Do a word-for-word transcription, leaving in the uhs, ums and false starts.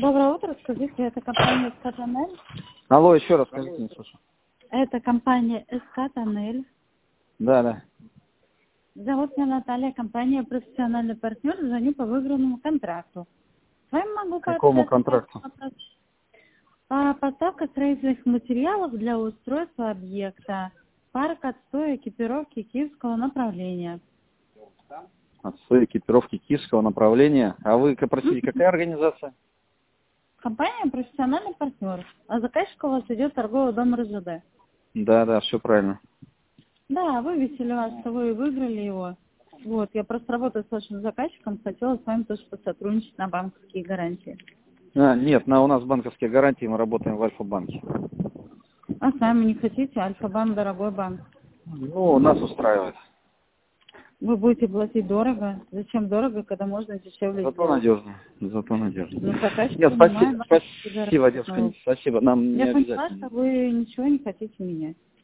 Доброе утро, скажите, это компания СК Тоннель? Алло, еще раз скажите, не слышу. Это компания СК Тоннель. Да, да. Зовут меня Наталья, компания «Профессиональный партнер», звоню по выигранному контракту. С вами могу Какому пообщаться контракту? по поставке строительных материалов для устройства объекта. Парк отстоя экипировки Киевского направления. Отстой экипировки Киевского направления. А вы, простите, какая организация? Компания «Профессиональный партнер». А заказчик у вас идет торговый дом РЖД. Да, да, все правильно. Да, вывесили вас, вы выиграли его. Вот, я просто работаю с вашим заказчиком, хотела с вами тоже посотрудничать на банковские гарантии. А, нет, на, у нас банковские гарантии, мы работаем в Альфа-банке. А сами не хотите? Альфа-банк дорогой банк. Ну, нас устраивает. Вы будете платить дорого. Зачем дорого, когда можно дешевле Зато сделать? надежно. Зато надежно. Ну, заказчик, Нет, понимаю, спасибо, банковские спасибо, гарантии. девушка, спасибо. Нам не Я поняла, обязательно. что вы ничего не хотите менять.